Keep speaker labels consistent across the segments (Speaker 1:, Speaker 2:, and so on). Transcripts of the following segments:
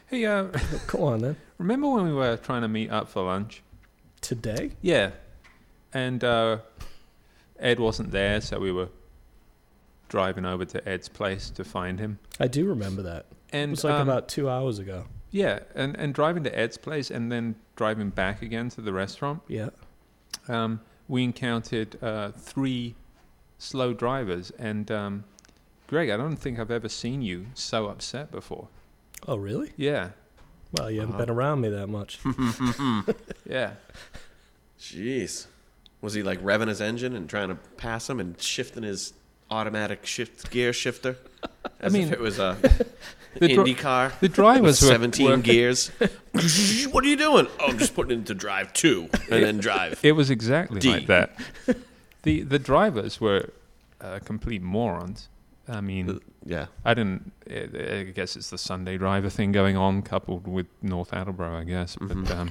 Speaker 1: Hey,
Speaker 2: Go on, then.
Speaker 1: remember when we were trying to meet up for lunch?
Speaker 2: Today?
Speaker 1: Yeah. And Ed wasn't there, so we were driving over to Ed's place to find him.
Speaker 2: I do remember that.
Speaker 1: And
Speaker 2: It was like about 2 hours ago.
Speaker 1: Yeah, and driving to Ed's place and then driving back again to the restaurant,
Speaker 2: Yeah.
Speaker 1: we encountered 3 slow drivers. And Greg, I don't think I've ever seen you so upset before.
Speaker 2: Oh, really?
Speaker 1: Yeah,
Speaker 2: Well, you haven't been around me that much.
Speaker 1: yeah.
Speaker 3: Jeez. Was he like revving his engine and trying to pass him and shifting his automatic gear shifter? As
Speaker 1: mean,
Speaker 3: if it was a
Speaker 1: the
Speaker 3: Indy car.
Speaker 1: The drivers
Speaker 3: with
Speaker 1: were
Speaker 3: 17 gears. What are you doing? Oh, I'm just putting it into drive 2 and then drive.
Speaker 1: It was exactly
Speaker 3: D.
Speaker 1: like that. The drivers were complete morons. I mean,
Speaker 3: Yeah.
Speaker 1: I guess it's the Sunday driver thing going on, coupled with North Attleboro, I guess. But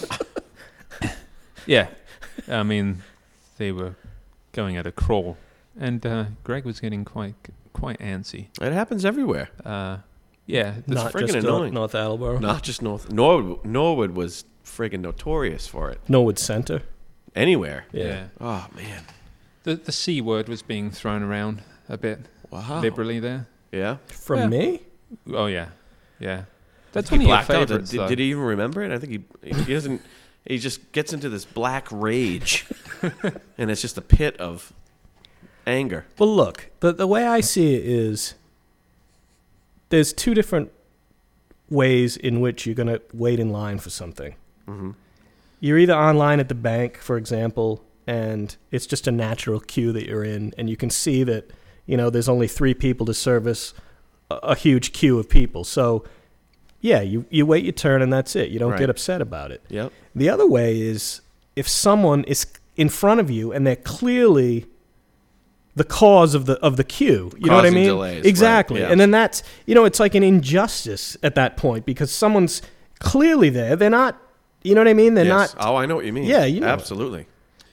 Speaker 1: yeah, I mean, they were going at a crawl, and Greg was getting quite antsy.
Speaker 3: It happens everywhere.
Speaker 1: Yeah,
Speaker 2: Not
Speaker 3: friggin'
Speaker 2: just
Speaker 3: annoying.
Speaker 2: North Attleboro.
Speaker 3: Not just Norwood was friggin' notorious for it.
Speaker 2: Norwood Center.
Speaker 3: Anywhere.
Speaker 1: yeah.
Speaker 3: Oh, man.
Speaker 1: The C word was being thrown around a bit
Speaker 3: Wow.
Speaker 1: liberally there.
Speaker 3: Yeah.
Speaker 2: From
Speaker 1: Yeah.
Speaker 2: me?
Speaker 1: Oh yeah. That's
Speaker 3: He
Speaker 1: one of your
Speaker 3: blacked out.
Speaker 1: favorites.
Speaker 3: Did he even remember it? I think he doesn't. He just gets into this black rage, and it's just a pit of anger.
Speaker 2: Well, look, the way I see it is there's 2 different ways in which you're going to wait in line for something.
Speaker 3: Mm-hmm.
Speaker 2: You're either online at the bank, for example, and it's just a natural queue that you're in, and you can see that, there's only 3 people to service a huge queue of people. So, yeah, you wait your turn, and that's it. You don't
Speaker 3: Right.
Speaker 2: get upset about it.
Speaker 3: Yep.
Speaker 2: The other way is if someone is in front of you and they're clearly the cause of the queue. You know what I
Speaker 3: Causing
Speaker 2: mean?
Speaker 3: delays,
Speaker 2: Exactly.
Speaker 3: right, yeah.
Speaker 2: And then that's, it's like an injustice at that point because someone's clearly there. They're not, you know what I mean? They're
Speaker 3: Yes.
Speaker 2: not.
Speaker 3: Oh, I know what you mean.
Speaker 2: Yeah, you know.
Speaker 3: Absolutely.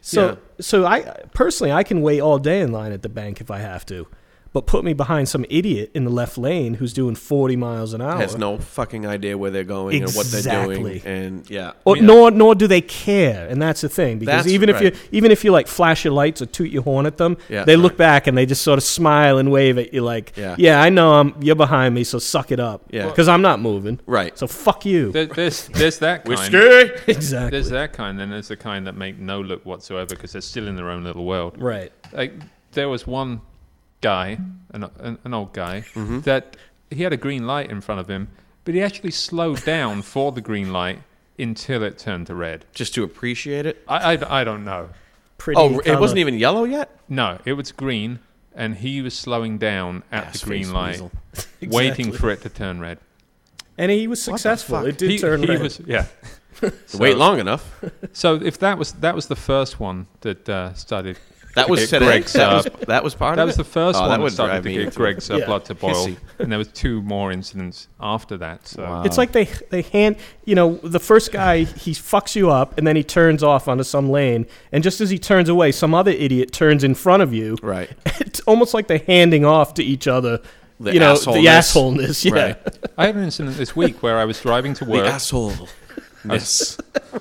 Speaker 2: So I personally, I can wait all day in line at the bank if I have to. But put me behind some idiot in the left lane who's doing 40 miles an hour.
Speaker 3: Has no fucking idea where they're going and what they're doing,
Speaker 2: Exactly.
Speaker 3: and yeah.
Speaker 2: Or, nor do they care, and that's the thing. Because
Speaker 3: That's
Speaker 2: even if you like flash your lights or toot your horn at them,
Speaker 3: Yeah,
Speaker 2: they look
Speaker 3: right.
Speaker 2: back and they just sort of smile and wave at you like,
Speaker 3: Yeah.
Speaker 2: I know you're behind me, so suck it up.
Speaker 3: Yeah.
Speaker 2: Because I'm not moving.
Speaker 3: Right.
Speaker 2: So fuck you.
Speaker 1: There's that kind.
Speaker 3: Whiskey.
Speaker 2: Exactly.
Speaker 1: There's that kind, and there's the kind that make no look whatsoever because they're still in their own little world.
Speaker 2: Right.
Speaker 1: Like there was one guy, an old guy,
Speaker 3: Mm-hmm.
Speaker 1: that he had a green light in front of him, but he actually slowed down for the green light until it turned to red.
Speaker 3: Just to appreciate it.
Speaker 1: I don't know.
Speaker 2: Pretty.
Speaker 3: Oh, it
Speaker 2: kinda-
Speaker 3: wasn't even yellow yet?
Speaker 1: No, it was green, and he was slowing down at the green
Speaker 3: Ass-face
Speaker 1: light,
Speaker 3: weasel.
Speaker 1: waiting
Speaker 2: Exactly.
Speaker 1: for it to turn red.
Speaker 2: And he was successful.
Speaker 3: fuck?
Speaker 2: It did turn red.
Speaker 1: was, yeah.
Speaker 3: Wait long enough.
Speaker 1: So if that was the first one that started.
Speaker 3: That was
Speaker 1: get
Speaker 3: today.
Speaker 1: Greg's,
Speaker 3: That was part
Speaker 1: That
Speaker 3: of
Speaker 1: was
Speaker 3: it?
Speaker 1: the first
Speaker 3: Oh,
Speaker 1: one
Speaker 3: that
Speaker 1: that
Speaker 3: would
Speaker 1: started
Speaker 3: drive
Speaker 1: to
Speaker 3: me
Speaker 1: get
Speaker 3: into
Speaker 1: Greg's
Speaker 2: Yeah.
Speaker 1: blood to boil,
Speaker 3: Hissy.
Speaker 1: and there was 2 more incidents after that. So
Speaker 3: Wow.
Speaker 2: It's like they hand, the first guy, he fucks you up, and then he turns off onto some lane, and just as he turns away, some other idiot turns in front of you.
Speaker 3: Right.
Speaker 2: It's almost like they're handing off to each other,
Speaker 3: The
Speaker 2: the
Speaker 3: assholeness.
Speaker 2: assholeness. Yeah.
Speaker 3: Right.
Speaker 1: I had an incident this week where I was driving to
Speaker 3: The
Speaker 1: work.
Speaker 3: asshole. Yes.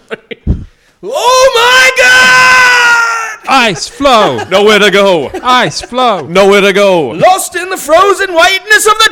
Speaker 2: Oh my God!
Speaker 1: Ice flow,
Speaker 3: Nowhere to go.
Speaker 1: ice flow.
Speaker 3: Nowhere to go.
Speaker 2: Lost in the frozen whiteness of the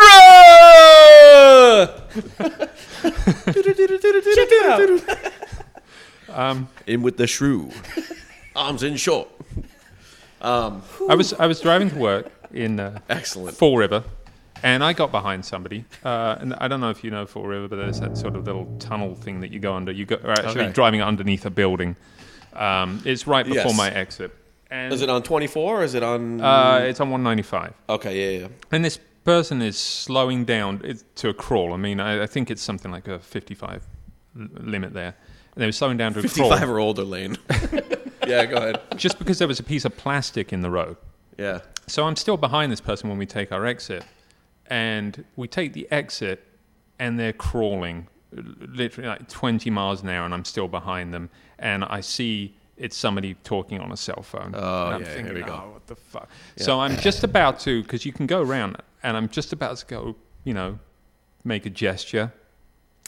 Speaker 2: tundra! Check it out.
Speaker 3: In with the shrew. Arms in short.
Speaker 1: I was driving to work in
Speaker 3: Excellent.
Speaker 1: Fall River, and I got behind somebody. And I don't know if you know Fall River, but there's that sort of little tunnel thing that you go under. Are actually
Speaker 3: Okay.
Speaker 1: driving underneath a building. It's right before
Speaker 3: Yes.
Speaker 1: my exit. And
Speaker 3: Is it on 24 or is it on...
Speaker 1: it's on 195.
Speaker 3: okay, yeah.
Speaker 1: And this person is slowing down to a crawl. I mean, I think it's something like a 55 limit there. And they were slowing down to a
Speaker 3: 55
Speaker 1: crawl
Speaker 3: or older lane. Yeah, go ahead.
Speaker 1: just because there was a piece of plastic in the road.
Speaker 3: Yeah.
Speaker 1: So I'm still behind this person when we take our exit. And we take the exit, and they're crawling literally like 20 miles an hour, and I'm still behind them. And I see it's somebody talking on a cell phone.
Speaker 3: Oh,
Speaker 1: and I'm
Speaker 3: yeah,
Speaker 1: thinking,
Speaker 3: here we go.
Speaker 1: oh, what the fuck? So I'm just about to, because you can go around, and I'm just about to go, make a gesture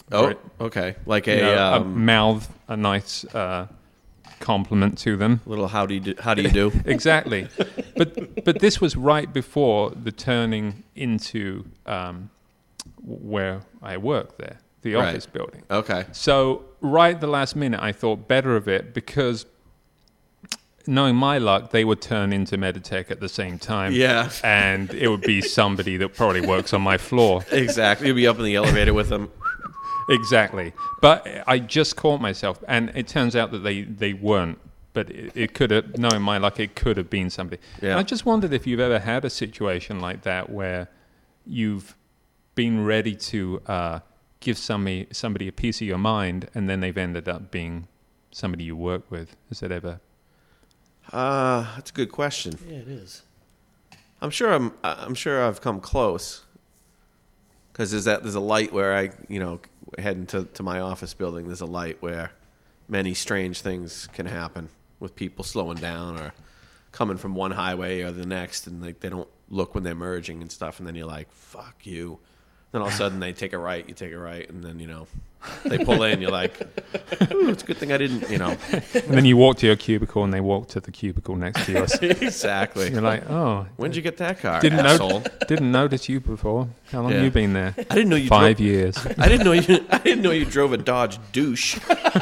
Speaker 3: Oh,
Speaker 1: Right.
Speaker 3: okay. Like
Speaker 1: You know, mouth a nice compliment to them.
Speaker 3: little how do you do?
Speaker 1: Exactly. But this was right before the turning into where I work there, the
Speaker 3: Right.
Speaker 1: office building.
Speaker 3: Okay.
Speaker 1: So right at the last minute, I thought better of it because knowing my luck, they would turn into Meditech at the same time.
Speaker 3: Yeah.
Speaker 1: And it would be somebody that probably works on my floor.
Speaker 3: Exactly. You'll be up in the elevator with them.
Speaker 1: Exactly. But I just caught myself, and it turns out that they weren't. But it could have, knowing my luck, it could have been somebody.
Speaker 3: Yeah.
Speaker 1: And I just wondered if you've ever had a situation like that where you've been ready to give somebody a piece of your mind, and then they've ended up being somebody you work with. Has that ever?
Speaker 3: That's a good question.
Speaker 2: Yeah, it is.
Speaker 3: I'm sure I've come close. Because there's a light where I, heading to my office building, there's a light where many strange things can happen with people slowing down or coming from one highway or the next, and like they don't look when they're merging and stuff, and then you're like, fuck you. Then all of a sudden they take a right, you take a right, and then, they pull in, you're like, ooh, it's a good thing I didn't,
Speaker 1: And then you walk to your cubicle, and they walk to the cubicle next to yours.
Speaker 3: Exactly.
Speaker 1: You're like, oh.
Speaker 3: When'd you get that car,
Speaker 1: Didn't
Speaker 3: asshole?
Speaker 1: Didn't notice you before. How long
Speaker 3: Yeah.
Speaker 1: have you been there?
Speaker 3: I didn't know you
Speaker 1: 5 years.
Speaker 3: I didn't know you drove a Dodge douche.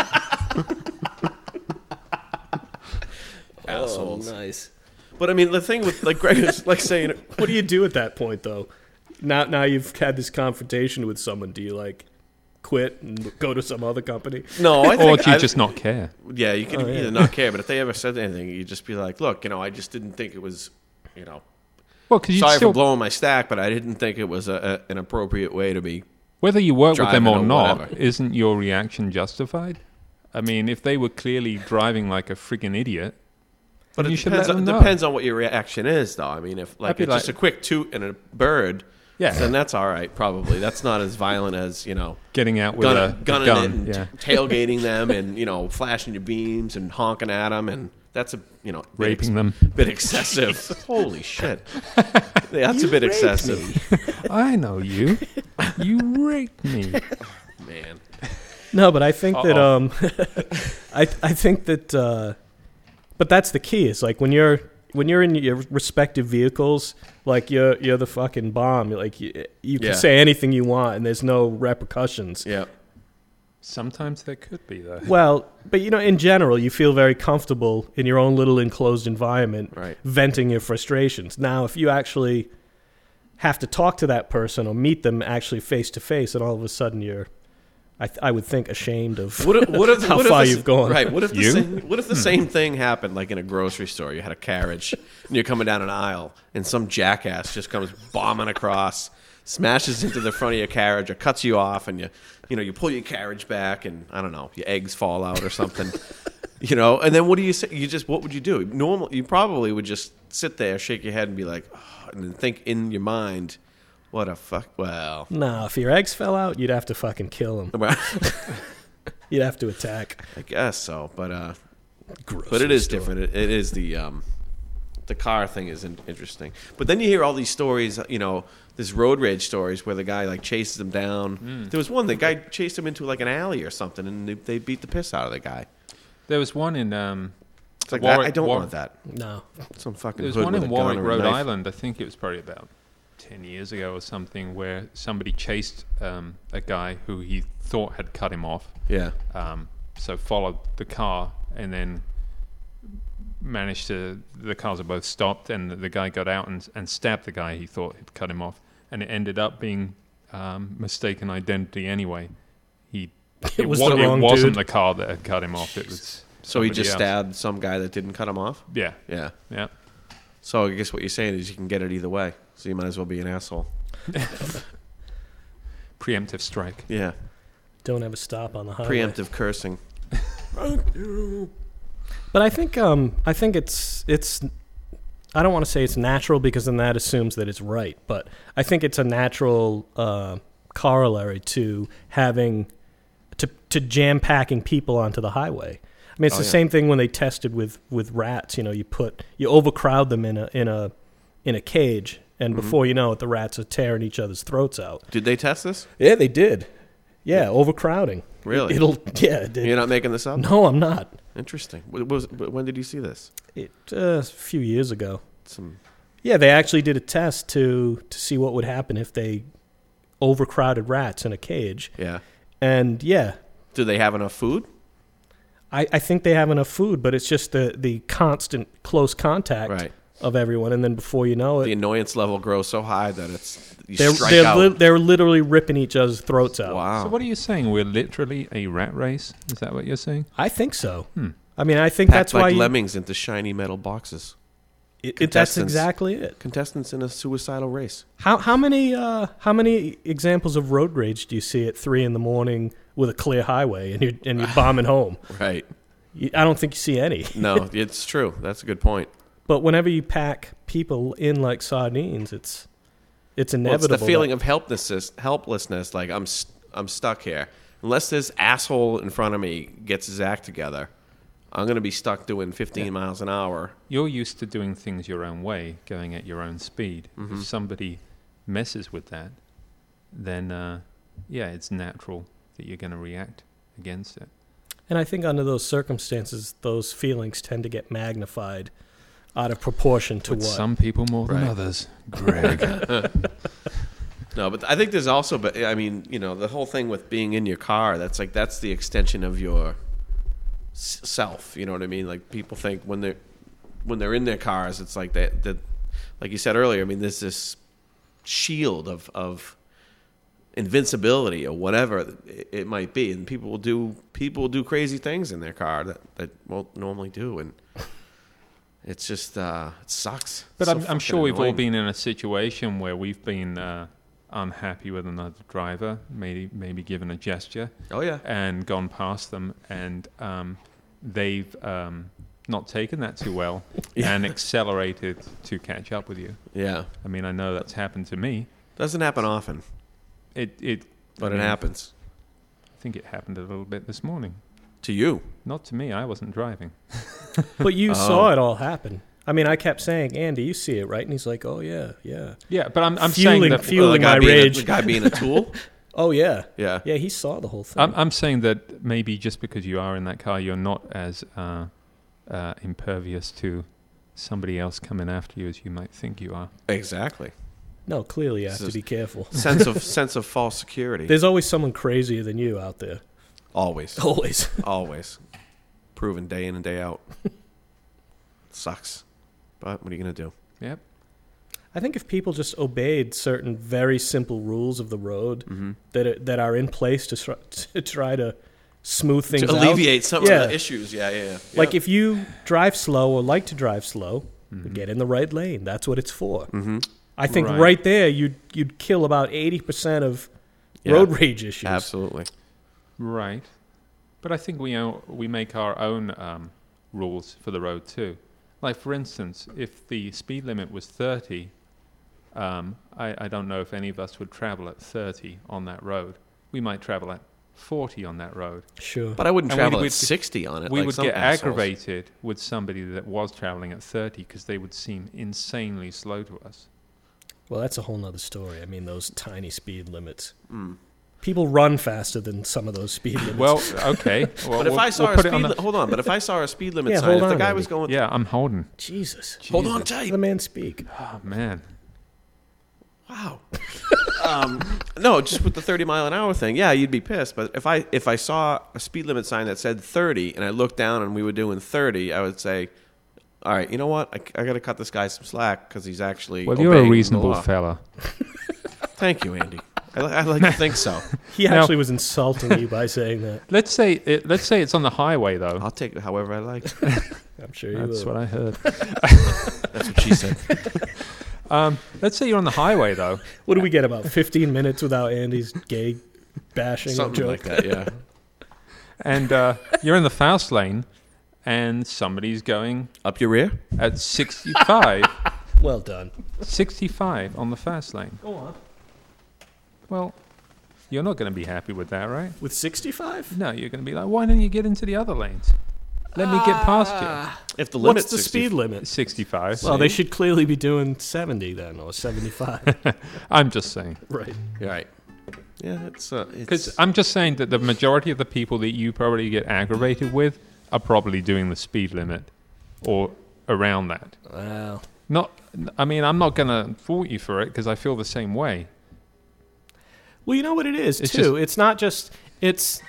Speaker 3: Assholes.
Speaker 2: Oh, nice.
Speaker 3: But I mean, the thing with like Greg is like saying,
Speaker 2: What do you do at that point, though? Now you've had this confrontation with someone. Do you like quit and go to some other company?
Speaker 3: no, I
Speaker 1: Or
Speaker 3: think
Speaker 1: do you just not care?
Speaker 3: yeah, you can either not care, but if they ever said anything, you just be like, look, I just didn't think it was,
Speaker 1: Well, because you
Speaker 3: sorry
Speaker 1: still,
Speaker 3: for blowing my stack, but I didn't think it was an appropriate way to be.
Speaker 1: whether you work with them or
Speaker 3: driving or
Speaker 1: not,
Speaker 3: whatever.
Speaker 1: isn't your reaction justified? I mean, if they were clearly driving like a friggin' idiot,
Speaker 3: But
Speaker 1: you
Speaker 3: it
Speaker 1: should
Speaker 3: depends,
Speaker 1: let them know.
Speaker 3: depends on what your reaction is, though. I mean, if like
Speaker 1: I'd be
Speaker 3: it's just a
Speaker 1: like-
Speaker 3: quick toot and a bird,
Speaker 1: Yeah.
Speaker 3: then that's all right. Probably that's not as violent as
Speaker 1: getting out with a
Speaker 3: gunning
Speaker 1: gun.
Speaker 3: it and
Speaker 1: Yeah.
Speaker 3: tailgating them and flashing your beams and honking at them, and that's a
Speaker 1: Raping them.
Speaker 3: bit excessive. Holy shit, that's a bit excessive,
Speaker 1: I know you. You raped me.
Speaker 3: man.
Speaker 2: No, but I think that
Speaker 1: Uh-oh.
Speaker 2: I think that but that's the key. It's like when you're in your respective vehicles, like you're the fucking bomb. Like you
Speaker 3: Yeah.
Speaker 2: can say anything you want and there's no repercussions.
Speaker 3: Yeah,
Speaker 1: Sometimes there could be, though.
Speaker 2: Well, but in general, you feel very comfortable in your own little enclosed environment,
Speaker 3: Right.
Speaker 2: venting your frustrations. Now, if you actually have to talk to that person or meet them actually face to face, and all of a sudden you're, I would think, ashamed of
Speaker 3: what if
Speaker 2: how
Speaker 3: what if
Speaker 2: far
Speaker 3: the-
Speaker 2: you've gone.
Speaker 3: Right. What if
Speaker 1: You?
Speaker 3: what if the same thing happened like in a grocery store? You had a carriage and you're coming down an aisle, and some jackass just comes bombing across, smashes into the front of your carriage, or cuts you off, and you pull your carriage back, and I don't know, your eggs fall out or something. And then what do you say? What would you do? Normally, you probably would just sit there, shake your head, and be like, oh, and then think in your mind, what a fuck. Well,
Speaker 2: No, if your eggs fell out, you'd have to fucking kill them. You'd have to attack.
Speaker 3: I guess so, but
Speaker 2: Grocery
Speaker 3: it is
Speaker 2: store.
Speaker 3: different. It is the car thing is interesting. But then you hear all these stories, this road rage stories where the guy like chases him down. There was one, the guy chased him into like an alley or something, and they beat the piss out of the guy.
Speaker 1: There was one in
Speaker 3: It's like
Speaker 1: Warwick-
Speaker 3: I don't
Speaker 1: War-
Speaker 3: want that.
Speaker 2: No.
Speaker 3: Some fucking
Speaker 1: There was
Speaker 3: hood
Speaker 1: one
Speaker 3: with
Speaker 1: in
Speaker 3: a gun
Speaker 1: Warwick,
Speaker 3: or a
Speaker 1: Rhode
Speaker 3: knife.
Speaker 1: Island. I think it was probably about 10 years ago or something, where somebody chased a guy who he thought had cut him off.
Speaker 3: Yeah,
Speaker 1: So followed the car and then managed to. The cars are both stopped, and the guy got out and stabbed the guy he thought had cut him off, and it ended up being mistaken identity anyway.
Speaker 2: It was the wrong
Speaker 1: wasn't
Speaker 2: dude.
Speaker 1: the car that had cut him off. It was
Speaker 3: so he
Speaker 1: somebody
Speaker 3: just
Speaker 1: else.
Speaker 3: stabbed some guy that didn't cut him off.
Speaker 1: Yeah,
Speaker 3: Yeah.
Speaker 1: yeah.
Speaker 3: So I guess what you're saying is you can get it either way. So you might as well be an asshole.
Speaker 1: Preemptive strike.
Speaker 3: Yeah.
Speaker 2: Don't ever stop on the highway.
Speaker 3: Preemptive cursing.
Speaker 2: But I think it's I don't want to say it's natural because then that assumes that it's right, but I think it's a natural corollary to having to jam packing people onto the highway. I mean, it's
Speaker 3: Oh,
Speaker 2: the
Speaker 3: yeah.
Speaker 2: same thing when they tested with rats. You overcrowd them in a cage, and before you know it, the rats are tearing each other's throats out.
Speaker 3: Did they test this?
Speaker 2: Yeah, they did. Yeah, overcrowding.
Speaker 3: Really?
Speaker 2: You're
Speaker 3: not making this up?
Speaker 2: No, I'm not.
Speaker 3: Interesting. When did you see this?
Speaker 2: A few years ago.
Speaker 3: Some.
Speaker 2: Yeah, they actually did a test to see what would happen if they overcrowded rats in a cage.
Speaker 3: Yeah.
Speaker 2: And yeah.
Speaker 3: Do they have enough food?
Speaker 2: I think they have enough food, but it's just the constant close contact of everyone, and then before you know it,
Speaker 3: the annoyance level grows so high that strike out.
Speaker 2: They're literally ripping each other's throats out.
Speaker 3: Wow.
Speaker 1: So what are you saying? We're literally a rat race? Is that what you're saying?
Speaker 2: I think so. I mean, I think that's
Speaker 3: like
Speaker 2: why
Speaker 3: lemmings into shiny metal boxes.
Speaker 2: That's exactly it.
Speaker 3: Contestants in a suicidal race.
Speaker 2: How many examples of road rage do you see at 3 a.m. with a clear highway and you're bombing home?
Speaker 3: Right.
Speaker 2: I don't think you see any.
Speaker 3: No, it's true. That's a good point.
Speaker 2: But whenever you pack people in like sardines, it's inevitable.
Speaker 3: Well, it's the feeling of helplessness. Like I'm stuck here. Unless this asshole in front of me gets his act together, I'm going to be stuck doing 15 miles an hour.
Speaker 1: You're used to doing things your own way, going at your own speed.
Speaker 3: Mm-hmm.
Speaker 1: If somebody messes with that, then it's natural that you're going to react against it.
Speaker 2: And I think under those circumstances, those feelings tend to get magnified out of proportion to
Speaker 1: With
Speaker 2: what?
Speaker 1: some people more than others. Greg.
Speaker 3: No, but I think there's also, the whole thing with being in your car, that's the extension of your self. You know what I mean? Like people think when they're in their cars, it's like that like you said earlier. I mean, there's this shield of invincibility or whatever it might be, and people will do crazy things in their car that won't normally do, and it's just it sucks.
Speaker 1: But
Speaker 3: It's
Speaker 1: I'm sure we've all
Speaker 3: annoying.
Speaker 1: been in a situation where we've been unhappy with another driver, maybe given a gesture.
Speaker 3: Oh yeah.
Speaker 1: And gone past them, and they've not taken that too well and accelerated to catch up with you.
Speaker 3: Yeah.
Speaker 1: I mean, I know that's happened to me.
Speaker 3: Doesn't happen often,
Speaker 1: But
Speaker 3: it happens
Speaker 1: I think it happened a little bit this morning.
Speaker 3: to you.
Speaker 1: Not to me. I wasn't driving.
Speaker 2: But you saw it all happen. I mean, I kept saying, Andy, you see it, right? And he's like, oh, yeah.
Speaker 1: Yeah, but I'm
Speaker 2: Fueling-
Speaker 1: saying that
Speaker 2: fueling my rage.
Speaker 3: The guy being a tool.
Speaker 2: Oh, yeah.
Speaker 3: Yeah.
Speaker 2: Yeah, he saw the whole thing.
Speaker 1: I'm saying that maybe just because you are in that car, you're not as impervious to somebody else coming after you as you might think you are.
Speaker 3: Exactly.
Speaker 2: No, clearly you have to be careful.
Speaker 3: sense of false security.
Speaker 2: There's always someone crazier than you out there.
Speaker 3: Always.
Speaker 2: Always.
Speaker 3: Proven day in and day out. Sucks. But what are you going to do?
Speaker 1: Yep.
Speaker 2: I think if people just obeyed certain very simple rules of the road that are in place to try to smooth things out.
Speaker 3: To alleviate some of the issues. Yeah.
Speaker 2: Like if you drive slow or like to drive slow, get in the right lane. That's what it's for.
Speaker 3: Mm-hmm.
Speaker 2: I think right there you'd kill about 80% of road rage issues.
Speaker 3: Absolutely.
Speaker 1: Right. But I think we make our own rules for the road too. Like, for instance, if the speed limit was 30, I don't know if any of us would travel at 30 on that road. We might travel at 40 on that road.
Speaker 2: Sure.
Speaker 3: But I wouldn't
Speaker 1: And
Speaker 3: travel
Speaker 1: we'd-
Speaker 3: at 60 on it.
Speaker 1: We
Speaker 3: like
Speaker 1: would
Speaker 3: some
Speaker 1: get
Speaker 3: assholes.
Speaker 1: aggravated with somebody that was traveling at 30 because they would seem insanely slow to us.
Speaker 2: Well, that's a whole nother story. I mean, those tiny speed limits.
Speaker 3: Mm.
Speaker 2: People run faster than some of those speed limits.
Speaker 1: Well, okay. Well,
Speaker 3: But if I saw
Speaker 1: we'll
Speaker 3: a
Speaker 1: put it
Speaker 3: speed
Speaker 1: on the-
Speaker 3: hold on, but if I saw a speed limit
Speaker 2: Yeah,
Speaker 3: sign,
Speaker 2: hold
Speaker 3: if the
Speaker 2: on,
Speaker 3: guy
Speaker 2: Andy.
Speaker 3: was going
Speaker 1: Yeah, I'm holding.
Speaker 2: Jesus.
Speaker 3: hold on
Speaker 1: Jesus.
Speaker 2: Let
Speaker 3: tight.
Speaker 2: the man speak.
Speaker 1: Oh, man.
Speaker 3: Wow. No, just with the 30-mile-an-hour thing, yeah, you'd be pissed. But if I saw a speed limit sign that said 30 and I looked down and we were doing 30, I would say, all right, you know what? I got to cut this guy some slack because he's actually
Speaker 1: Well, you're a
Speaker 3: obeying the
Speaker 1: reasonable
Speaker 3: law.
Speaker 1: fella.
Speaker 3: Thank you, Andy. I like to think so.
Speaker 2: He actually was insulting you by saying that.
Speaker 1: Let's say it's on the highway, though.
Speaker 3: I'll take it however I like.
Speaker 2: I'm sure you
Speaker 1: That's
Speaker 2: will.
Speaker 1: what I heard.
Speaker 3: That's what she said.
Speaker 1: Let's say you're on the highway, though.
Speaker 2: What do we get, about 15 minutes without Andy's gay bashing
Speaker 3: Something
Speaker 2: joke?
Speaker 3: like that, yeah.
Speaker 1: And you're in the fast lane, and somebody's going
Speaker 3: Up your rear?
Speaker 1: at 65.
Speaker 2: Well done.
Speaker 1: 65 on the fast lane.
Speaker 2: Go on.
Speaker 1: Well, you're not going to be happy with that, right?
Speaker 2: With 65?
Speaker 1: No, you're going to be like, why don't you get into the other lanes? Let me get past
Speaker 3: If the
Speaker 2: What's
Speaker 3: limit's
Speaker 2: the
Speaker 3: 60
Speaker 2: speed
Speaker 1: you.
Speaker 2: limit?
Speaker 1: 65.
Speaker 2: Well, they should clearly be doing 70 then, or 75.
Speaker 1: I'm just saying.
Speaker 2: Right.
Speaker 3: You're right. Yeah, it's
Speaker 1: Because I'm just saying that the majority of the people that you probably get aggravated with are probably doing the speed limit or around that.
Speaker 2: Wow.
Speaker 1: I'm not going to fault you for it because I feel the same way.
Speaker 2: Well, you know what it is,
Speaker 1: It's
Speaker 2: too? It's not just... It's...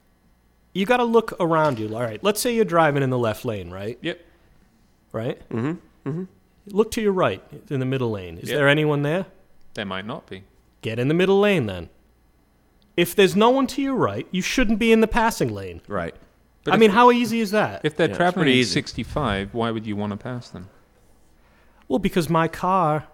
Speaker 2: You got to look around you. All right, let's say you're driving in the left lane, right?
Speaker 1: Yep.
Speaker 2: Right?
Speaker 3: Mm-hmm. Mm-hmm.
Speaker 2: Look to your right in the middle lane. Is
Speaker 1: Yep.
Speaker 2: there anyone there?
Speaker 1: There might not be.
Speaker 2: Get in the middle lane, then. If there's no one to your right, you shouldn't be in the passing lane.
Speaker 3: Right.
Speaker 1: But
Speaker 2: I mean, how easy is that?
Speaker 1: If they're
Speaker 3: Yeah, it's
Speaker 1: traveling
Speaker 3: pretty
Speaker 1: at
Speaker 3: easy.
Speaker 1: 65, why would you want to pass them?
Speaker 2: Well, because my car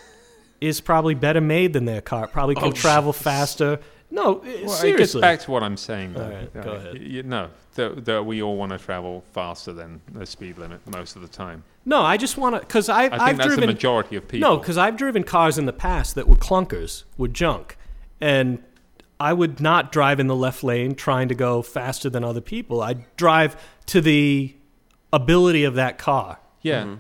Speaker 2: is probably better made than their car. It probably can travel faster. No,
Speaker 1: Well, it gets
Speaker 2: seriously.
Speaker 1: back to what I'm saying. Though.
Speaker 2: All right, go ahead.
Speaker 1: No, that we all want to travel faster than the speed limit most of the time.
Speaker 2: No, I just want to... Because
Speaker 1: I think
Speaker 2: I've
Speaker 1: that's
Speaker 2: driven...
Speaker 1: the majority of people.
Speaker 2: No, because I've driven cars in the past that were clunkers, were junk. And I would not drive in the left lane trying to go faster than other people. I'd drive to the ability of that car.
Speaker 1: Yeah.
Speaker 3: Mm-hmm.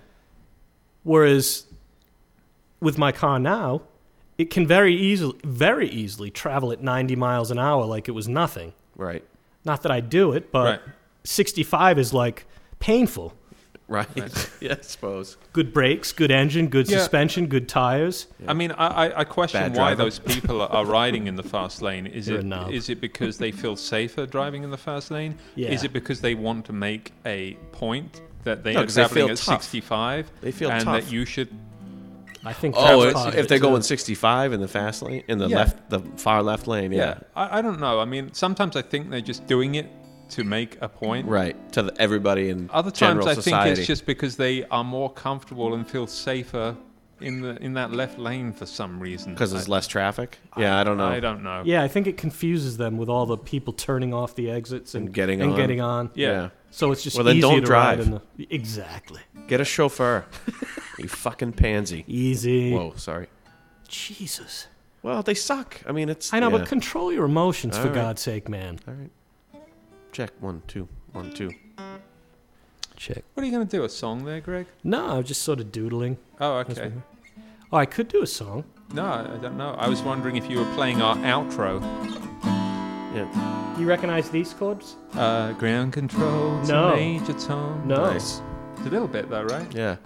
Speaker 2: Whereas with my car now, it can very easily travel at 90 miles an hour like it was nothing.
Speaker 3: Right.
Speaker 2: Not that I do it, but
Speaker 1: Right.
Speaker 2: 65 is like painful.
Speaker 3: Right. Yeah, I suppose.
Speaker 2: Good brakes, good engine, good
Speaker 1: Yeah.
Speaker 2: suspension, good tires.
Speaker 1: I mean, I question
Speaker 3: Bad
Speaker 1: why
Speaker 3: driver.
Speaker 1: those people are riding in the fast lane. Is
Speaker 2: You're a knob.
Speaker 1: it because they feel safer driving in the fast lane?
Speaker 2: Yeah.
Speaker 1: Is it because they want to make a point that they
Speaker 3: No,
Speaker 1: are
Speaker 3: 'cause they
Speaker 1: traveling
Speaker 3: feel
Speaker 1: at
Speaker 3: tough.
Speaker 1: 65
Speaker 3: They feel
Speaker 1: and
Speaker 3: tough.
Speaker 1: that you should...
Speaker 2: I think
Speaker 3: Oh,
Speaker 2: that's
Speaker 3: it's,
Speaker 2: part of
Speaker 3: if
Speaker 2: it,
Speaker 3: they're
Speaker 2: too.
Speaker 3: going 65 in the fast lane, in the
Speaker 1: Yeah.
Speaker 3: the far left lane, yeah.
Speaker 1: I don't know. I mean, sometimes I think they're just doing it to make a point.
Speaker 3: Right. To everybody in
Speaker 1: Other times
Speaker 3: general
Speaker 1: I
Speaker 3: society.
Speaker 1: think it's just because they are more comfortable and feel safer in that left lane for some reason.
Speaker 3: Because there's less traffic? Yeah, I don't know.
Speaker 1: I don't know.
Speaker 2: Yeah, I think it confuses them with all the people turning off the exits and,
Speaker 3: And getting on.
Speaker 1: Yeah.
Speaker 2: So it's just
Speaker 3: Well, then
Speaker 2: easier
Speaker 3: don't
Speaker 2: to
Speaker 3: drive.
Speaker 2: ride in the... Exactly.
Speaker 3: Get a chauffeur. You fucking pansy.
Speaker 2: Easy.
Speaker 3: Whoa, sorry.
Speaker 2: Jesus.
Speaker 3: Well, they suck. I mean, it's...
Speaker 2: I know,
Speaker 3: yeah.
Speaker 2: but control your emotions,
Speaker 3: All
Speaker 2: for
Speaker 3: right.
Speaker 2: God's sake, man.
Speaker 3: All right. Check. 1, 2. 1, 2.
Speaker 2: Check.
Speaker 1: What are you going to do? A song there, Greg?
Speaker 2: No, I was just sort of doodling.
Speaker 1: Oh, okay.
Speaker 2: Oh, I could do a song.
Speaker 1: No, I don't know. I was wondering if you were playing our outro.
Speaker 3: Yeah.
Speaker 2: You recognize these chords?
Speaker 1: Ground control to
Speaker 2: No.
Speaker 1: Major Tom.
Speaker 2: No.
Speaker 3: Nice.
Speaker 1: It's a little bit though, right?
Speaker 3: Yeah.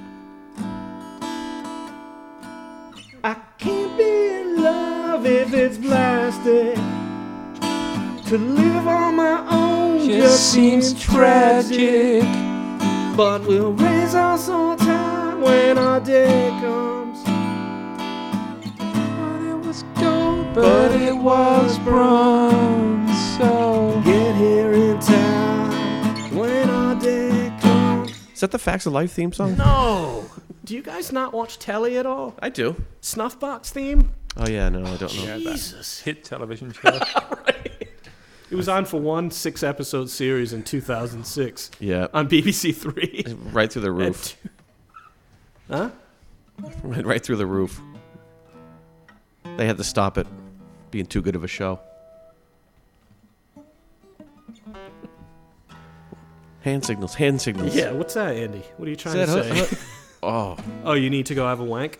Speaker 2: I can't be in love if it's plastic. To live on my own
Speaker 1: Just seems tragic.
Speaker 2: But we'll raise our soul time when our day comes.
Speaker 1: It was gold, but it was bronze. So
Speaker 2: Get here in time when our day comes.
Speaker 3: Is that the Facts of Life theme song?
Speaker 2: No! Do you guys not watch telly at all?
Speaker 3: I do.
Speaker 2: Snuffbox theme?
Speaker 3: Oh, yeah, no, I don't know.
Speaker 2: Jesus.
Speaker 1: hit television show.
Speaker 2: It was on for one 6-episode series in 2006
Speaker 3: Yeah.
Speaker 2: on BBC Three.
Speaker 3: Right through the roof.
Speaker 2: Huh?
Speaker 3: Went right through the roof. They had to stop it being too good of a show. Hand signals, hand signals.
Speaker 2: Yeah, what's that, Andy? What are you trying
Speaker 3: Is
Speaker 2: to
Speaker 3: that
Speaker 2: say?
Speaker 3: Oh,
Speaker 2: Oh, you need to go have a wank?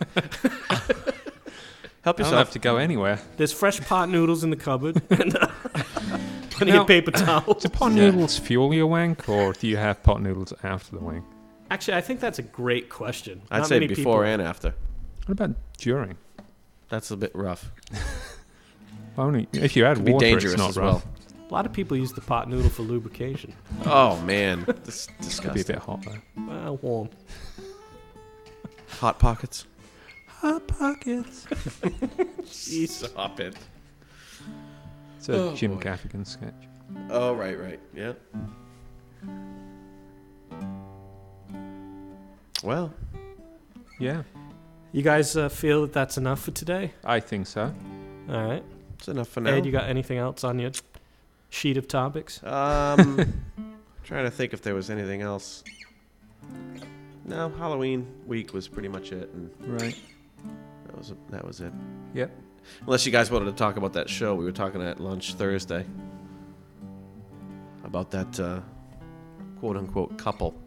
Speaker 3: help
Speaker 1: I don't
Speaker 3: yourself.
Speaker 1: have to go anywhere.
Speaker 2: There's fresh pot noodles in the cupboard. And, plenty
Speaker 1: Now-
Speaker 2: of paper towels.
Speaker 1: Do pot
Speaker 3: Yeah.
Speaker 1: noodles fuel your wank, or do you have pot noodles after the wank?
Speaker 2: Actually, I think that's a great question.
Speaker 3: I'd
Speaker 2: Not
Speaker 3: say
Speaker 2: many
Speaker 3: before
Speaker 2: people-
Speaker 3: and after.
Speaker 1: What about during?
Speaker 3: That's a bit rough.
Speaker 1: Only if you add
Speaker 3: Could be
Speaker 1: water,
Speaker 3: dangerous
Speaker 1: it's not
Speaker 3: as
Speaker 1: rough.
Speaker 3: well.
Speaker 2: A lot of people use the pot noodle for lubrication.
Speaker 3: Oh, man. This is
Speaker 1: Could be a
Speaker 3: disgusting.
Speaker 1: bit hot though.
Speaker 2: Well, warm.
Speaker 3: Hot pockets.
Speaker 1: Hot pockets.
Speaker 3: Stop it.
Speaker 1: It's a
Speaker 3: Oh,
Speaker 1: Jim
Speaker 3: boy.
Speaker 1: Gaffigan sketch.
Speaker 3: Oh, right. Yeah. Well,
Speaker 1: Yeah,
Speaker 2: You guys feel that that's enough for today?
Speaker 1: I think so.
Speaker 2: All right.
Speaker 3: it's enough for now.
Speaker 2: Ed, you got anything else on your sheet of topics?
Speaker 3: Trying to think if there was anything else. No, Halloween week was pretty much it, and
Speaker 1: Right.
Speaker 3: that was it.
Speaker 1: Yep.
Speaker 3: Unless you guys wanted to talk about that show we were talking at lunch Thursday about that quote unquote couple.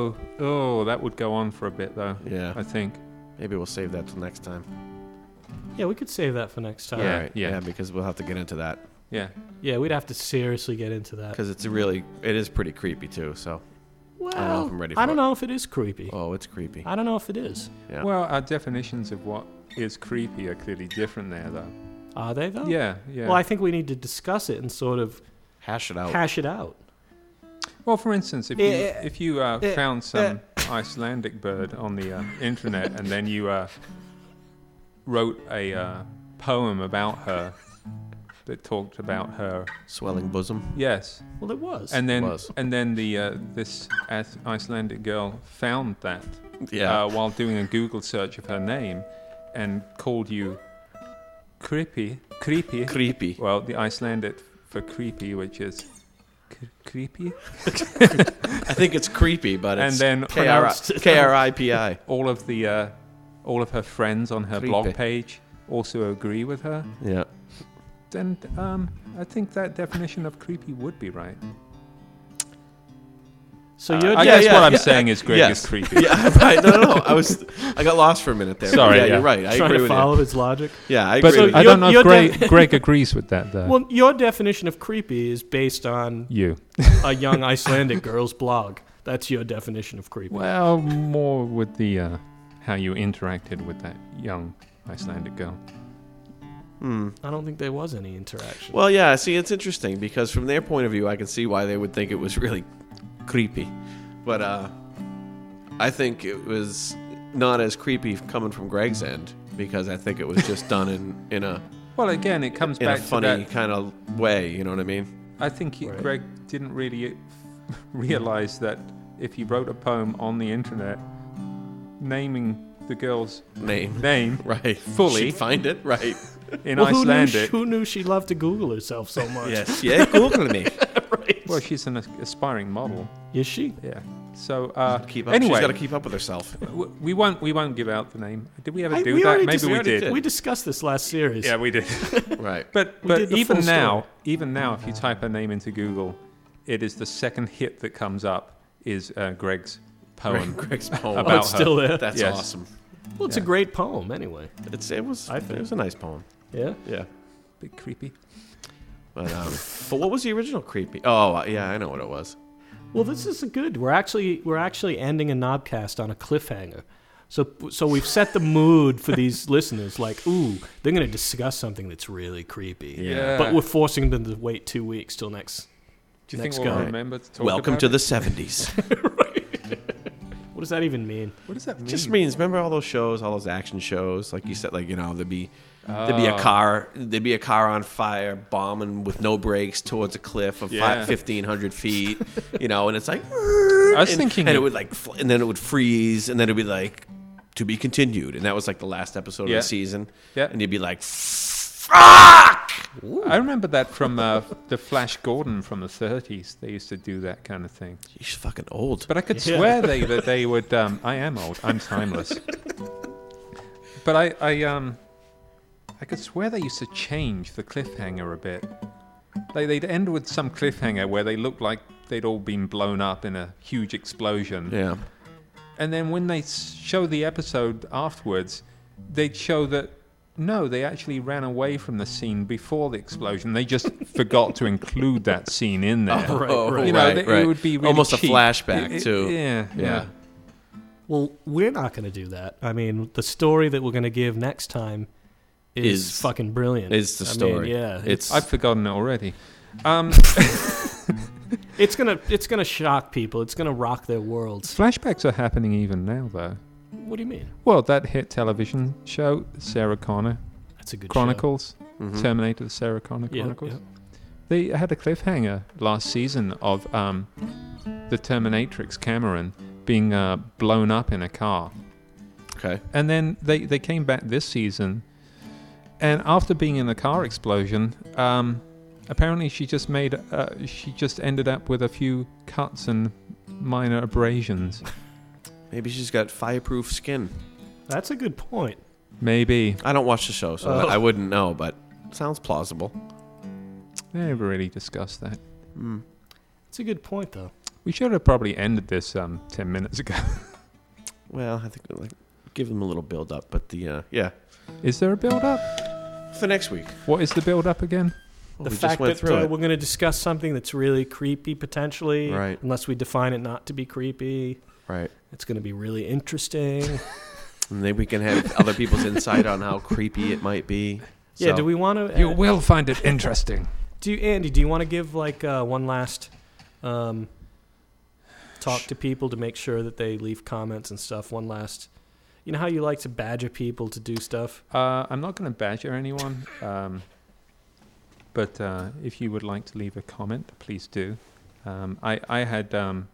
Speaker 1: Oh, that would go on for a bit though.
Speaker 3: Yeah,
Speaker 1: I think.
Speaker 3: maybe we'll save that till next time.
Speaker 2: Yeah, we could save that for next time.
Speaker 3: All
Speaker 1: Yeah,
Speaker 3: right.
Speaker 1: yeah.
Speaker 3: Because we'll have to get into that
Speaker 1: Yeah.
Speaker 2: Yeah, we'd have to seriously get into that.
Speaker 3: because it is pretty creepy too. So
Speaker 2: Well,
Speaker 3: I don't know if I'm ready for
Speaker 2: I don't
Speaker 3: it.
Speaker 2: know if it is creepy.
Speaker 3: Oh, it's creepy.
Speaker 2: I don't know if it is.
Speaker 3: Yeah.
Speaker 1: Well, our definitions of what is creepy are clearly different there, though.
Speaker 2: Are they, though?
Speaker 1: Yeah, yeah.
Speaker 2: Well, I think we need to discuss it and sort of
Speaker 3: Hash it out.
Speaker 2: hash it out.
Speaker 1: Well, for instance, if you found some Icelandic bird on the internet and then you wrote a poem about her that talked about her,
Speaker 3: Swelling bosom.
Speaker 1: yes,
Speaker 2: Well, it was.
Speaker 1: and then
Speaker 3: Was.
Speaker 1: this Icelandic girl found that
Speaker 3: Yeah.
Speaker 1: while doing a Google search of her name and called you creepy.
Speaker 3: Creepy.
Speaker 1: Well, the Icelandic for creepy, which is creepy.
Speaker 3: I think it's creepy, but
Speaker 1: And
Speaker 3: it's
Speaker 1: then
Speaker 2: pronounced-
Speaker 3: Kripi.
Speaker 1: all of her friends on her blog
Speaker 3: Creepy.
Speaker 1: page also agree with her.
Speaker 3: Yeah.
Speaker 1: Then I think that definition of creepy would be right.
Speaker 2: so you're
Speaker 1: I
Speaker 3: yeah,
Speaker 1: guess
Speaker 3: yeah,
Speaker 1: what I'm
Speaker 3: yeah,
Speaker 1: saying is Greg
Speaker 3: yes.
Speaker 1: is creepy.
Speaker 3: Yeah, right. No. I got lost for a minute there.
Speaker 1: Sorry,
Speaker 3: Yeah,
Speaker 1: yeah.
Speaker 3: you're right. I
Speaker 2: trying
Speaker 3: agree
Speaker 2: to
Speaker 3: with
Speaker 2: follow
Speaker 3: you.
Speaker 2: his logic.
Speaker 3: Yeah, I
Speaker 1: But
Speaker 3: agree with
Speaker 1: I
Speaker 3: you.
Speaker 1: don't know
Speaker 2: You're
Speaker 1: if Greg agrees with that, though.
Speaker 2: Well, your definition of creepy is based on
Speaker 1: You.
Speaker 2: a young Icelandic girl's blog. That's your definition of creepy.
Speaker 1: Well, more with the how you interacted with that young Icelandic girl.
Speaker 2: I don't think there was any interaction.
Speaker 3: Well, yeah. See, it's interesting because from their point of view, I can see why they would think it was really creepy, but I think it was not as creepy coming from Greg's end because I think it was just done in a
Speaker 1: Well, again, it comes
Speaker 3: in a
Speaker 1: back to
Speaker 3: funny
Speaker 1: that.
Speaker 3: kind of way. You know what I mean?
Speaker 1: I think
Speaker 2: Right.
Speaker 1: Greg didn't really realize that if he wrote a poem on the internet naming the girl's
Speaker 3: Name.
Speaker 1: name
Speaker 3: Right.
Speaker 1: Fully.
Speaker 3: She'd find it. Right.
Speaker 1: in
Speaker 2: Well,
Speaker 1: Icelandic.
Speaker 2: who knew she loved to Google herself so much?
Speaker 3: Yes. Yeah. Google me.
Speaker 2: Right.
Speaker 1: Well, she's an aspiring model.
Speaker 2: Is she?
Speaker 1: Yeah. So
Speaker 3: Keep up.
Speaker 1: anyway,
Speaker 3: She's got to keep up with herself.
Speaker 1: we won't give out the name. Did we ever do
Speaker 2: we
Speaker 1: that?
Speaker 2: already
Speaker 1: Maybe
Speaker 2: dis-
Speaker 1: we
Speaker 3: already
Speaker 1: did.
Speaker 3: did.
Speaker 2: We discussed this last series.
Speaker 1: Yeah, we did.
Speaker 3: Right.
Speaker 1: But
Speaker 2: We did the
Speaker 1: even
Speaker 2: full
Speaker 1: now,
Speaker 2: story.
Speaker 1: even now, if you type her name into Google, it is the second hit that comes up is Greg's poem
Speaker 3: Greg's poem.
Speaker 1: about
Speaker 2: Oh, it's
Speaker 1: her.
Speaker 2: still there.
Speaker 3: That's
Speaker 1: Yes.
Speaker 3: awesome.
Speaker 2: Well, it's a
Speaker 1: Yeah.
Speaker 2: great poem anyway.
Speaker 3: It was.
Speaker 2: I think.
Speaker 3: It was a nice poem.
Speaker 2: Yeah.
Speaker 3: Yeah.
Speaker 1: Bit creepy.
Speaker 3: But what was the original creepy? Oh, yeah, I know what it was.
Speaker 2: Well, this is good. We're actually ending a Knobcast on a cliffhanger. So we've set the mood for these listeners. Like, ooh, they're going to discuss something that's really creepy.
Speaker 1: Yeah.
Speaker 2: But we're forcing them to wait 2 weeks till next.
Speaker 1: Do you
Speaker 2: Next
Speaker 1: think we'll
Speaker 2: guy.
Speaker 1: remember to talk
Speaker 3: Welcome
Speaker 1: about
Speaker 3: to
Speaker 1: it?
Speaker 3: the 70s.
Speaker 2: What does that even mean?
Speaker 1: What does that mean?
Speaker 3: Just means, remember all those shows, all those action shows? Like you said, like, you know, there'd be
Speaker 1: Oh.
Speaker 3: there'd be a car on fire, bombing with no brakes towards a cliff of
Speaker 1: Yeah.
Speaker 3: 1,500 feet, you know, and it's like,
Speaker 1: I was
Speaker 3: and,
Speaker 1: thinking
Speaker 3: and it
Speaker 1: of-
Speaker 3: would like, and then it would freeze, and then it'd be like, to be continued, and that was like the last episode
Speaker 1: Yeah.
Speaker 3: of the season,
Speaker 1: Yeah.
Speaker 3: and you'd be like, fuck!
Speaker 1: I remember that from the Flash Gordon from the 30s. They used to do that kind of thing.
Speaker 3: You're fucking old.
Speaker 1: But I could
Speaker 2: Yeah.
Speaker 1: swear that they would. I am old. I'm timeless. But I could swear they used to change the cliffhanger a bit. They'd end with some cliffhanger where they looked like they'd all been blown up in a huge explosion.
Speaker 3: Yeah.
Speaker 1: And then when they show the episode afterwards, they'd show that no, they actually ran away from the scene before the explosion. They just forgot to include that scene in there.
Speaker 2: Oh, right,
Speaker 3: Oh,
Speaker 2: right.
Speaker 1: You know,
Speaker 3: right,
Speaker 1: it
Speaker 3: right.
Speaker 1: would be really
Speaker 3: Almost a
Speaker 1: cheap.
Speaker 3: flashback, too.
Speaker 1: Yeah,
Speaker 3: Yeah.
Speaker 2: Well, we're not going to do that. I mean, the story that we're going to give next time is fucking brilliant.
Speaker 3: Is the
Speaker 2: I mean,
Speaker 3: story.
Speaker 2: yeah,
Speaker 3: It's
Speaker 1: I've forgotten it already.
Speaker 2: it's gonna shock people. It's gonna rock their worlds.
Speaker 1: Flashbacks are happening even now, though.
Speaker 2: What do you mean?
Speaker 1: Well, that hit television show, Sarah Connor
Speaker 2: That's a good
Speaker 1: Chronicles,
Speaker 3: Mhm.
Speaker 1: Terminator, the Sarah Connor
Speaker 2: show. Yeah,
Speaker 1: Chronicles.
Speaker 2: yeah.
Speaker 1: They had a cliffhanger last season of the Terminatrix Cameron being blown up in a car.
Speaker 3: Okay.
Speaker 1: And then they came back this season, and after being in a car explosion, apparently she just ended up with a few cuts and minor abrasions.
Speaker 3: Maybe she's got fireproof skin.
Speaker 2: That's a good point.
Speaker 1: Maybe.
Speaker 3: I don't watch the show, so
Speaker 2: Oh.
Speaker 3: I wouldn't know, but sounds plausible.
Speaker 1: They never really discussed that.
Speaker 3: Mm.
Speaker 2: It's a good point, though.
Speaker 1: We should have probably ended this 10 minutes ago.
Speaker 3: Well, I think like give them a little build up. But yeah,
Speaker 1: Is there a build-up?
Speaker 3: for next week.
Speaker 1: What is the build-up again?
Speaker 2: The
Speaker 3: we
Speaker 2: fact
Speaker 3: just went
Speaker 2: that
Speaker 3: through it.
Speaker 2: we're going to discuss something that's really creepy potentially,
Speaker 3: Right.
Speaker 2: unless we define it not to be creepy.
Speaker 3: Right.
Speaker 2: It's going to be really interesting.
Speaker 3: And then we can have other people's insight on how creepy it might be.
Speaker 2: Yeah,
Speaker 3: So-
Speaker 2: do we want to...
Speaker 1: You will find it interesting.
Speaker 2: Andy, do you want to give like one last talk to people to make sure that they leave comments and stuff? One last... You know how you like to badger people to do stuff?
Speaker 1: I'm not going to badger anyone, but if you would like to leave a comment, please do. I had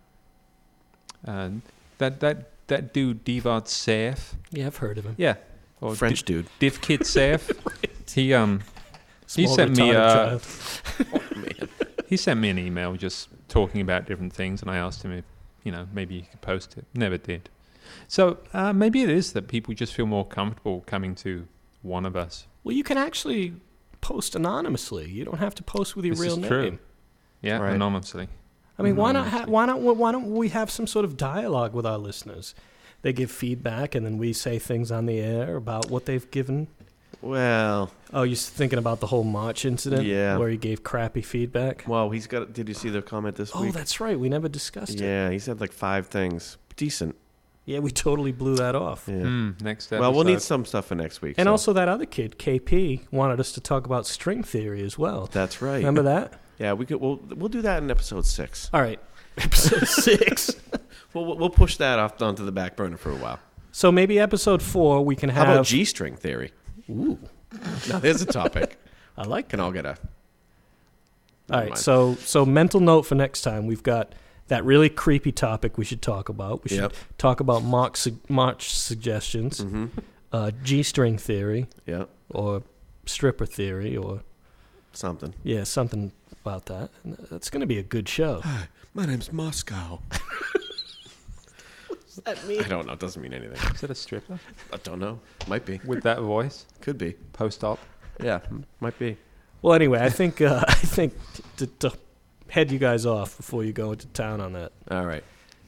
Speaker 1: that dude Divard Saif.
Speaker 2: Yeah, I've heard of him.
Speaker 1: Yeah, or
Speaker 3: French dude.
Speaker 1: Div Kid Saif. He
Speaker 2: Small
Speaker 1: sent me
Speaker 2: retarded child.
Speaker 3: Man.
Speaker 1: he sent me an email just talking about different things, and I asked him if maybe he could post it. Never did. So maybe it is that people just feel more comfortable coming to one of us.
Speaker 2: Well, you can actually post anonymously. You don't have to post with your
Speaker 1: This
Speaker 2: real
Speaker 1: is
Speaker 2: name.
Speaker 1: true. Yeah,
Speaker 3: Right.
Speaker 1: anonymously.
Speaker 2: I mean, why don't we have some sort of dialogue with our listeners? They give feedback, and then we say things on the air about what they've given.
Speaker 3: Well,
Speaker 2: Oh, you're thinking about the whole March incident?
Speaker 3: Yeah.
Speaker 2: Where he gave crappy feedback?
Speaker 3: well, he's got. Did you see the comment this
Speaker 2: Oh,
Speaker 3: week?
Speaker 2: that's right. We never discussed it.
Speaker 3: Yeah, he said like 5 things. Decent.
Speaker 2: Yeah, we totally blew that off.
Speaker 3: Yeah.
Speaker 1: Next episode.
Speaker 3: Well, we'll need some stuff for next week.
Speaker 2: And
Speaker 3: so.
Speaker 2: also that other kid, KP, wanted us to talk about string theory as well.
Speaker 3: That's right.
Speaker 2: Remember that?
Speaker 3: Yeah, we could. We'll do that in episode 6.
Speaker 2: All right. Episode 6.
Speaker 3: We'll push that off onto the back burner for a while.
Speaker 2: So maybe episode 4 we can have...
Speaker 3: How about G-string theory?
Speaker 2: Ooh,
Speaker 3: Now there's a topic.
Speaker 2: I like
Speaker 3: Can all get a.
Speaker 2: All
Speaker 3: Never
Speaker 2: right,
Speaker 3: mind.
Speaker 2: so mental note for next time. We've got that really creepy topic we should talk about. We should
Speaker 3: Yep.
Speaker 2: talk about March suggestions,
Speaker 3: Mm-hmm.
Speaker 2: G-string theory,
Speaker 3: Yeah.
Speaker 2: or stripper theory, or
Speaker 3: Something.
Speaker 2: yeah, something about that. And that's going to be a good show.
Speaker 3: Hi, my name's Moscow.
Speaker 2: What's that mean?
Speaker 3: I don't know. It doesn't mean anything.
Speaker 1: Is it a stripper
Speaker 3: I don't know. Might be.
Speaker 1: with that voice?
Speaker 3: Could be.
Speaker 1: Post-op.
Speaker 3: Yeah. Might be.
Speaker 2: Well, anyway, I think to head you guys off before you go into town on that.
Speaker 3: All right.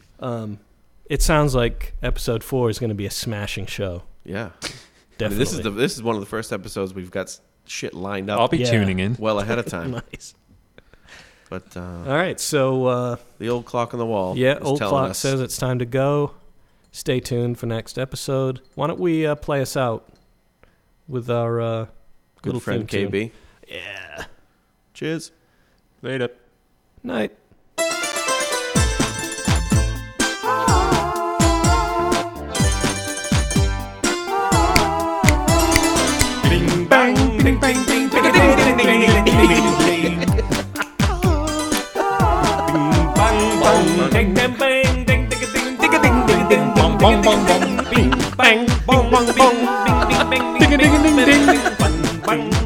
Speaker 2: It sounds like episode 4 is going to be a smashing show.
Speaker 3: Yeah.
Speaker 2: Definitely.
Speaker 3: I mean, this is one of the first episodes we've got shit lined up
Speaker 1: I'll be
Speaker 2: Yeah.
Speaker 1: tuning in.
Speaker 3: well ahead of time.
Speaker 2: Nice.
Speaker 3: But
Speaker 2: All right, so
Speaker 3: the old clock on the wall.
Speaker 2: yeah,
Speaker 3: is
Speaker 2: old
Speaker 3: telling
Speaker 2: clock
Speaker 3: us,
Speaker 2: says it's time to go. Stay tuned for next episode. Why don't we play us out with our
Speaker 3: good
Speaker 2: little
Speaker 3: friend
Speaker 2: theme tune?
Speaker 3: KB.
Speaker 2: Yeah.
Speaker 3: Cheers.
Speaker 1: Later.
Speaker 2: Night.
Speaker 4: Bing bang, bing bang, bing, ding ding ding ding ding ding ding. Bing bang bong, ding ding bang, ding ding ding ding ding ding ding bong bong bong bong. Bing bang bong bong bong, ding ding ding ding ding ding ding. Bang bang.